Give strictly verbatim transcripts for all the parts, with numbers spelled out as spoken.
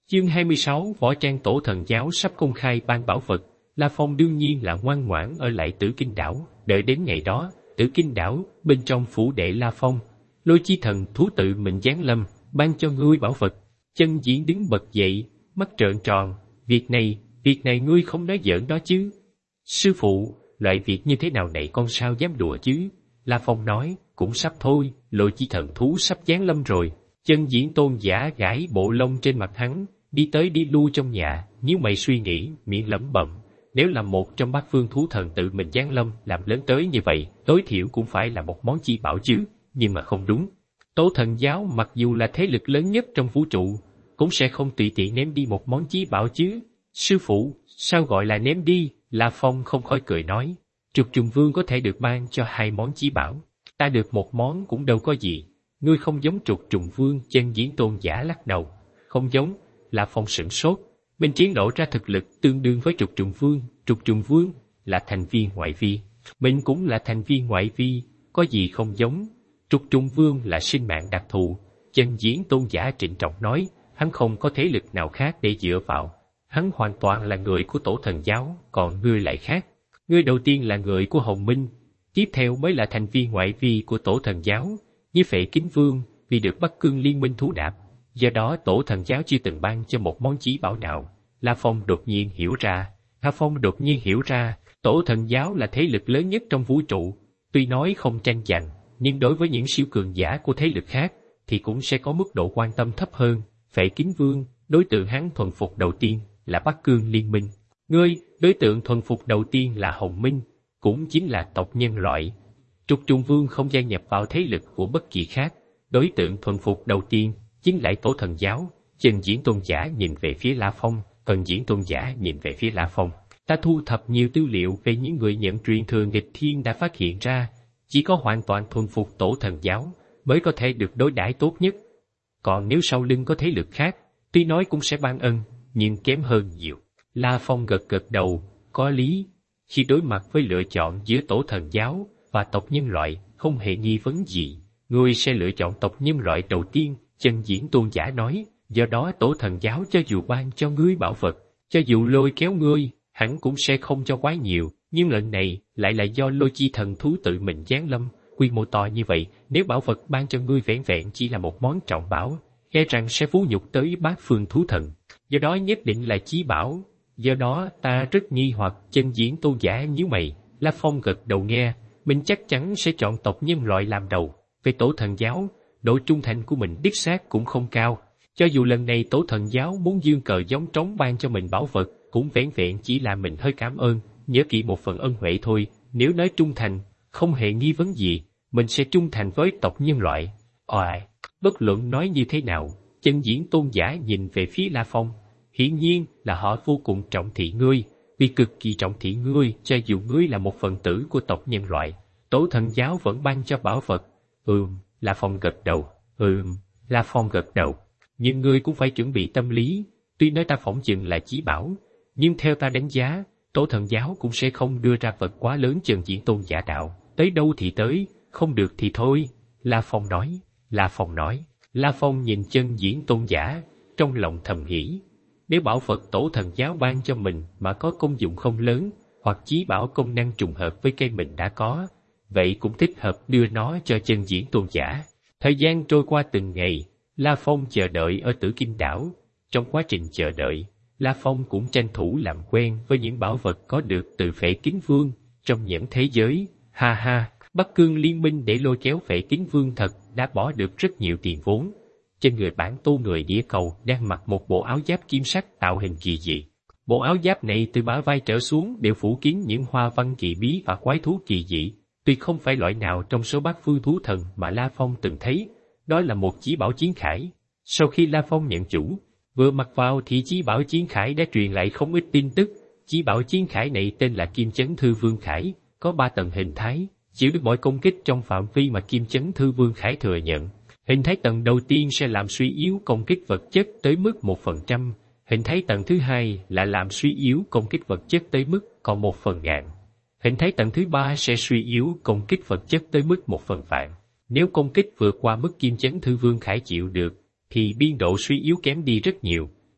Chương hai mươi sáu, võ trang tổ thần giáo sắp công khai ban bảo vật. La Phong đương nhiên là ngoan ngoãn ở lại Tử Kinh đảo, đợi đến ngày đó, Tử Kinh đảo, bên trong phủ đệ La Phong, Lôi Chi thần thú tự mình giáng lâm, ban cho ngươi bảo vật. Chân Diễn đứng bật dậy, mắt trợn tròn, việc này, việc này ngươi không nói giỡn đó chứ. Sư phụ, loại việc như thế nào này con sao dám đùa chứ? La Phong nói, cũng sắp thôi, Lôi Chi thần thú sắp giáng lâm rồi. Chân Diễn tôn giả gãi bộ lông trên mặt hắn, đi tới đi lui trong nhà, nếu mày suy nghĩ, miệng lẩm bẩm, nếu là một trong bát phương thú thần tự mình giáng lâm làm lớn tới như vậy, tối thiểu cũng phải là một món chi bảo chứ, nhưng mà không đúng. Tổ thần giáo mặc dù là thế lực lớn nhất trong vũ trụ, cũng sẽ không tùy tiện ném đi một món chí bảo chứ. Sư phụ, sao gọi là ném đi? La Phong không khỏi cười nói, Trục Trùng Vương có thể được ban cho hai món chí bảo, ta được một món cũng đâu có gì. Ngươi không giống Trục Trùng Vương. Chân Diễn tôn giả lắc đầu, không giống. La Phong sửng sốt, bên chiến lộ ra thực lực tương đương với Trục Trùng Vương. Trục Trùng Vương là thành viên ngoại vi, mình cũng là thành viên ngoại vi, có gì không giống? Trục Trùng Vương là sinh mạng đặc thù. Chân Diễn tôn giả trịnh trọng nói, hắn không có thế lực nào khác để dựa vào, hắn hoàn toàn là người của tổ thần giáo, còn ngươi lại khác. Ngươi đầu tiên là người của Hồng Minh, tiếp theo mới là thành viên ngoại vi của tổ thần giáo, như Phệ Kính Vương, vì được Bắc Cương liên minh thú đạp. Do đó tổ thần giáo chưa từng ban cho một món chí bảo nào. La Phong đột nhiên hiểu ra, La Phong đột nhiên hiểu ra, tổ thần giáo là thế lực lớn nhất trong vũ trụ, tuy nói không tranh giành, nhưng đối với những siêu cường giả của thế lực khác, thì cũng sẽ có mức độ quan tâm thấp hơn. Phệ Kính Vương, đối tượng hắn thuần phục đầu tiên là Bắc Cương liên minh. Ngươi, đối tượng thuần phục đầu tiên là Hồng Minh, cũng chính là tộc nhân loại. Trục Trùng Vương không gia nhập vào thế lực của bất kỳ khác, đối tượng thuần phục đầu tiên chính lại tổ thần giáo. Chân Diễn tôn giả nhìn về phía La Phong, Thần Diễn tôn giả nhìn về phía La Phong. Ta thu thập nhiều tư liệu về những người nhận truyền thừa nghịch thiên đã phát hiện ra, chỉ có hoàn toàn thuần phục tổ thần giáo mới có thể được đối đãi tốt nhất. Còn nếu sau lưng có thế lực khác, tuy nói cũng sẽ ban ân, nhưng kém hơn nhiều. La Phong gật gật đầu, có lý. Khi đối mặt với lựa chọn giữa tổ thần giáo và tộc nhân loại, không hề nghi vấn gì, ngươi sẽ lựa chọn tộc nhân loại đầu tiên. Chân Diễn tôn giả nói, do đó tổ thần giáo cho dù ban cho ngươi bảo vật, cho dù lôi kéo ngươi, hẳn cũng sẽ không cho quá nhiều, nhưng lần này lại là do Lôi Chi thần thú tự mình giáng lâm, quy mô to như vậy, nếu bảo vật ban cho ngươi vẻn vẹn chỉ là một món trọng bảo, e rằng sẽ phú nhục tới bát phương thú thần, do đó nhất định là chí bảo. Do đó ta rất nghi hoặc. Chân Diễn tôn giả nhíu mày. La Phong gật đầu nghe, mình chắc chắn sẽ chọn tộc nhân loại làm đầu. Về tổ thần giáo, độ trung thành của mình đích xác cũng không cao. Cho dù lần này tổ thần giáo muốn dương cờ giống trống ban cho mình bảo vật, cũng vẻn vẹn chỉ là mình hơi cảm ơn, nhớ kỹ một phần ân huệ thôi. Nếu nói trung thành, không hề nghi vấn gì, mình sẽ trung thành với tộc nhân loại. Oài, bất luận nói như thế nào, Chân Diễn tôn giả nhìn về phía La Phong. Hiển nhiên là họ vô cùng trọng thị ngươi, vì cực kỳ trọng thị ngươi, cho dù ngươi là một phần tử của tộc nhân loại, tổ thần giáo vẫn ban cho bảo vật. Ừm, La Phong gật đầu. Ừm, La Phong gật đầu. Nhưng ngươi cũng phải chuẩn bị tâm lý, tuy nói ta phỏng chừng là chí bảo, nhưng theo ta đánh giá, tổ thần giáo cũng sẽ không đưa ra vật quá lớn. Chân Diễn tôn giả đạo, tới đâu thì tới, không được thì thôi. La Phong nói. La Phong nói. La Phong nhìn Chân Diễn tôn giả, trong lòng thầm nghĩ. Nếu bảo vật tổ thần giáo ban cho mình mà có công dụng không lớn, hoặc chí bảo công năng trùng hợp với cây mình đã có, vậy cũng thích hợp đưa nó cho Chân Diễn tôn giả. Thời gian trôi qua từng ngày, La Phong chờ đợi ở Tử Kim đảo. Trong quá trình chờ đợi, La Phong cũng tranh thủ làm quen với những bảo vật có được từ Phệ Kính Vương trong nhẫn thế giới. Ha ha, Bắc Cương liên minh để lôi kéo Phệ Kính Vương thật đã bỏ được rất nhiều tiền vốn. Trên người bản tô người địa cầu đang mặc một bộ áo giáp kim sắc tạo hình kỳ dị. Bộ áo giáp này từ bả vai trở xuống đều phủ kín những hoa văn kỳ bí và quái thú kỳ dị. Tuy không phải loại nào trong số bát phương thú thần mà La Phong từng thấy, đó là một chí bảo chiến khải. Sau khi La Phong nhận chủ, vừa mặc vào thì chí bảo chiến khải đã truyền lại không ít tin tức. Chí bảo chiến khải này tên là Kim Chấn Thư Vương Khải, có ba tầng hình thái, chịu được mọi công kích trong phạm vi mà Kim Chấn Thư Vương Khải thừa nhận. Hình thái tầng đầu tiên sẽ làm suy yếu công kích vật chất tới mức một phần trăm, hình thái tầng thứ hai là làm suy yếu công kích vật chất tới mức còn một phần ngàn. Hình thái tầng thứ ba sẽ suy yếu công kích vật chất tới mức một phần vạn. Nếu công kích vượt qua mức Kim Chấn Thư Vương Khải chịu được, thì biên độ suy yếu kém đi rất nhiều.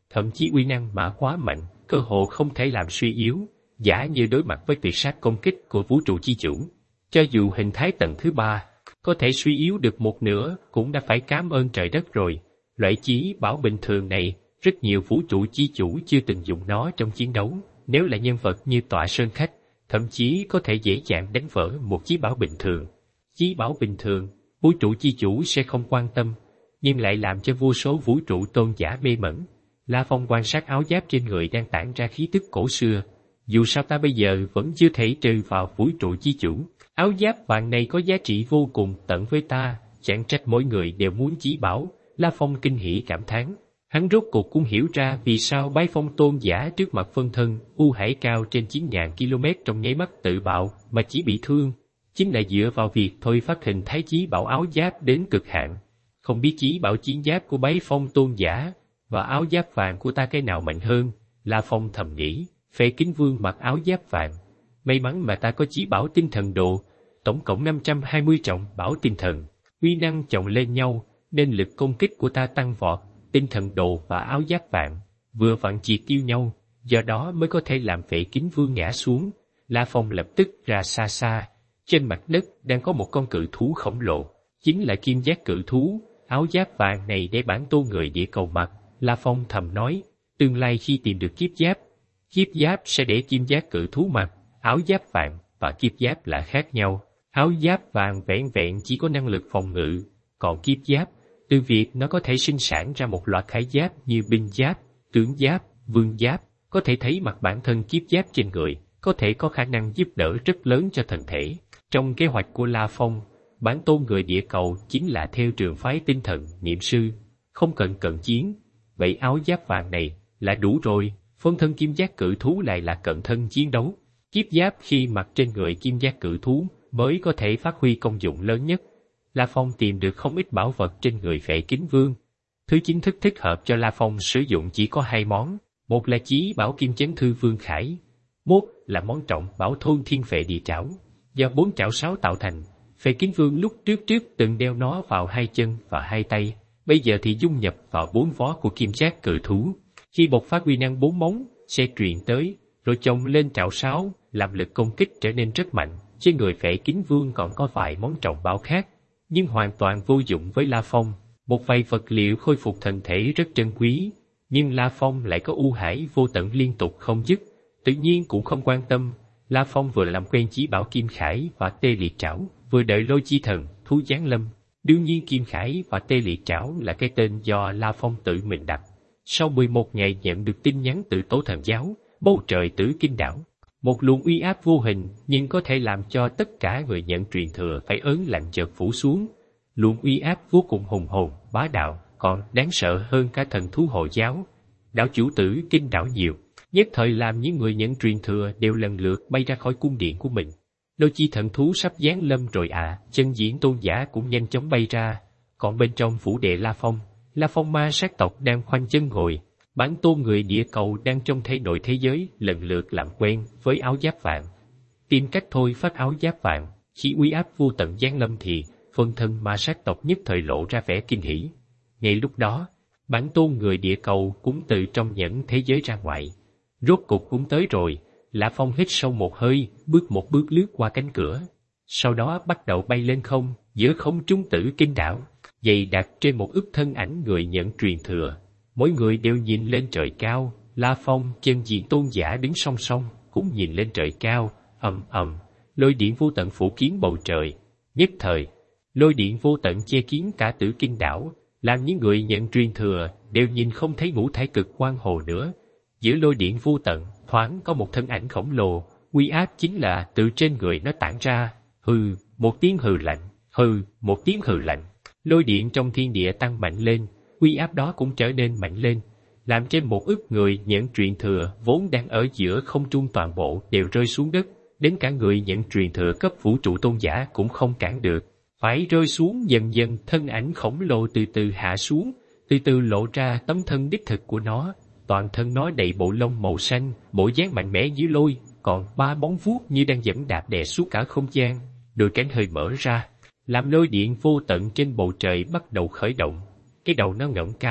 thậm chí uy năng mã quá mạnh, cơ hồ không thể làm suy yếu, giả như đối mặt với tuyệt sát công kích của vũ trụ chi chủ. Cho dù hình thái tầng thứ ba có thể suy yếu được một nửa, cũng đã phải cảm ơn trời đất rồi. Loại chí bảo bình thường này, rất nhiều vũ trụ chi chủ chưa từng dùng nó trong chiến đấu. Nếu là nhân vật như Tọa Sơn Khách, thậm chí có thể dễ dàng đánh vỡ một chí bảo bình thường. Chí bảo bình thường, vũ trụ chi chủ sẽ không quan tâm, nhưng lại làm cho vô số vũ trụ tôn giả mê mẩn. La Phong quan sát áo giáp trên người đang tản ra khí tức cổ xưa. Dù sao ta bây giờ vẫn chưa thể trừ vào vũ trụ chi chủ. Áo giáp vàng này có giá trị vô cùng tận với ta, chẳng trách mỗi người đều muốn chí bảo. La Phong kinh hỉ cảm thán. Hắn rốt cuộc cũng hiểu ra vì sao Bái Phong tôn giả trước mặt phân thân U Hải cao trên chín nghìn ki lô mét trong nháy mắt tự bạo mà chỉ bị thương, chính là dựa vào việc thôi phát hình thái chí bảo áo giáp đến cực hạn. Không biết chí bảo chiến giáp của Bái Phong tôn giả và áo giáp vàng của ta cái nào mạnh hơn? La Phong thầm nghĩ. Phệ Kính Vương mặc áo giáp vàng, may mắn mà ta có chí bảo tinh thần độ, tổng cộng năm trăm hai mươi trọng bảo tinh thần, uy năng chồng lên nhau nên lực công kích của ta tăng vọt. Tinh thần độ và áo giáp vàng vừa vặn triệt tiêu nhau, do đó mới có thể làm Phệ Kính Vương ngã xuống. La Phong lập tức ra xa xa, trên mặt đất đang có một con cự thú khổng lồ, chính là Kim Giác cự thú. Áo giáp vàng này để bản tôn người địa cầu mặc. La Phong thầm nói, tương lai khi tìm được kiếp giáp, kiếp giáp sẽ để Kim Giác cự thú mặc. Áo giáp vàng và kiếp giáp là khác nhau. Áo giáp vàng vẹn vẹn chỉ có năng lực phòng ngự, còn kiếp giáp, từ việc nó có thể sinh sản ra một loạt khải giáp như binh giáp, tướng giáp, vương giáp, có thể thấy mặt bản thân kiếp giáp trên người, có thể có khả năng giúp đỡ rất lớn cho thân thể. Trong kế hoạch của La Phong, bản tôn người địa cầu chính là theo trường phái tinh thần niệm sư, không cần cận chiến. Vậy áo giáp vàng này là đủ rồi, phân thân Kim Giác cự thú lại là cận thân chiến đấu. Kiếp giáp khi mặc trên người Kim Giác cự thú mới có thể phát huy công dụng lớn nhất. La Phong tìm được không ít bảo vật trên người Phệ Kính Vương. Thứ chính thức thích hợp cho La Phong sử dụng chỉ có hai món, một là chí bảo Kim Chấn Thư Vương Khải, một là món trọng bảo Thôn Thiên Phệ Địa Trảo, do bốn trảo sáu tạo thành. Phệ Kính Vương lúc trước trước từng đeo nó vào hai chân và hai tay, bây giờ thì dung nhập vào bốn vó của Kim Giác cự thú. Khi bộc phát uy năng bốn móng, sẽ truyền tới, rồi chồng lên trảo sáu, làm lực công kích trở nên rất mạnh. Trên người Phệ Kính Vương còn có vài món trọng bảo khác, nhưng hoàn toàn vô dụng với La Phong. Một vài vật liệu khôi phục thân thể rất trân quý, nhưng La Phong lại có U Hải vô tận liên tục không dứt, tự nhiên cũng không quan tâm. La Phong vừa làm quen chí bảo Kim Khải và Tê Liệt Trảo, vừa đợi Lôi Chi Thần thú giáng lâm. Đương nhiên Kim Khải và Tê Liệt Trảo là cái tên do La Phong tự mình đặt. Sau mười một ngày nhận được tin nhắn từ Tổ Thần Giáo, bầu trời Tử Kinh Đảo, một luồng uy áp vô hình nhưng có thể làm cho tất cả người nhận truyền thừa phải ớn lạnh chợt phủ xuống. Luồng uy áp vô cùng hùng hồn, bá đạo, còn đáng sợ hơn cả thần thú Hộ Giáo. Đảo chủ Tử Kinh Đảo nhiều, nhất thời làm những người nhận truyền thừa đều lần lượt bay ra khỏi cung điện của mình. Lôi Chi thần thú sắp giáng lâm rồi à, chân diễn tôn giả cũng nhanh chóng bay ra. Còn bên trong phủ đệ La Phong, La Phong ma sát tộc đang khoanh chân ngồi. Bản tôn người địa cầu đang trong thế nội thế giới lần lượt làm quen với áo giáp vàng. Tìm cách thôi phát áo giáp vàng, khi uy áp vô tận giáng lâm thì phân thân ma sát tộc nhất thời lộ ra vẻ kinh hỉ. Ngay lúc đó, bản tôn người địa cầu cũng từ trong nhẫn thế giới ra ngoài. Rốt cục cũng tới rồi. La Phong hít sâu một hơi, bước một bước lướt qua cánh cửa. Sau đó bắt đầu bay lên không, giữa không trung Tử Kinh Đảo, dày đặc trên một ức thân ảnh người nhận truyền thừa. Mỗi người đều nhìn lên trời cao. La Phong, chân diện tôn giả đứng song song, cũng nhìn lên trời cao. Ầm ầm, lôi điện vô tận phủ kín bầu trời. Nhất thời, lôi điện vô tận che kín cả Tử Kinh Đảo, làm những người nhận truyền thừa đều nhìn không thấy ngũ thải cực quang hồ nữa. Giữa lôi điện vô tận, thoáng có một thân ảnh khổng lồ, uy áp chính là từ trên người nó tản ra. Hừ, một tiếng hừ lạnh, hừ, một tiếng hừ lạnh. Lôi điện trong thiên địa tăng mạnh lên, uy áp đó cũng trở nên mạnh lên, làm trên một ức người nhận truyền thừa vốn đang ở giữa không trung toàn bộ đều rơi xuống đất, đến cả người nhận truyền thừa cấp vũ trụ tôn giả cũng không cản được, phải rơi xuống. Dần dần thân ảnh khổng lồ từ từ hạ xuống, từ từ lộ ra tấm thân đích thực của nó. Toàn thân nó đầy bộ lông màu xanh, bộ dáng mạnh mẽ dưới lôi, còn ba bóng vuốt như đang giẫm đạp đè suốt cả không gian, đôi cánh hơi mở ra, làm lôi điện vô tận trên bầu trời bắt đầu khởi động. Cái đầu nó ngẩng cao,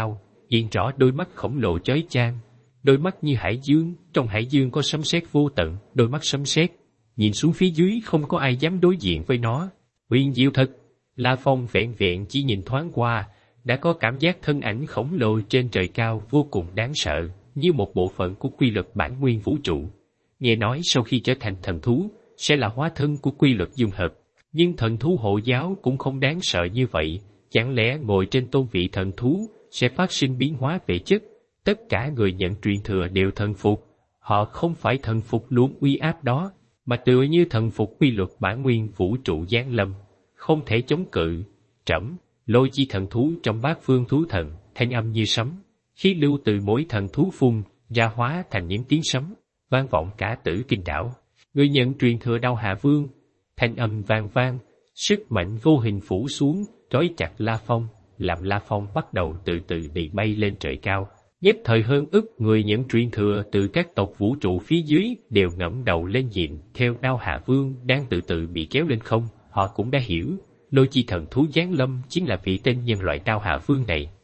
hiện rõ đôi mắt khổng lồ chói chang, đôi mắt như hải dương, trong hải dương có sấm sét vô tận, đôi mắt sấm sét, nhìn xuống phía dưới không có ai dám đối diện với nó. Huyền diệu thật, La Phong vẹn vẹn chỉ nhìn thoáng qua, đã có cảm giác thân ảnh khổng lồ trên trời cao vô cùng đáng sợ, như một bộ phận của quy luật bản nguyên vũ trụ. Nghe nói sau khi trở thành thần thú, sẽ là hóa thân của quy luật dung hợp. Nhưng thần thú hộ giáo cũng không đáng sợ như vậy, chẳng lẽ ngồi trên tôn vị thần thú sẽ phát sinh biến hóa về chất? Tất cả người nhận truyền thừa đều thần phục, họ không phải thần phục luôn uy áp đó, mà tựa như thần phục quy luật bản nguyên vũ trụ giáng lâm, không thể chống cự. Trẫm, Lôi chi thần thú trong bát phương thú thần, thanh âm như sấm, khí lưu từ mỗi thần thú phun ra hóa thành những tiếng sấm, vang vọng cả Tử Kinh đảo. Người nhận truyền thừa Đao Hà Vương, thanh âm vang vang, sức mạnh vô hình phủ xuống, trói chặt La Phong, làm La Phong bắt đầu từ từ bị bay lên trời cao. Nhất thời hơn ức người nhận truyền thừa từ các tộc vũ trụ phía dưới đều ngẩng đầu lên nhìn theo Đao Hà Vương đang từ từ bị kéo lên không. Họ cũng đã hiểu, Lôi chi thần thú giáng lâm chính là vị tên nhân loại Đao Hà Vương này.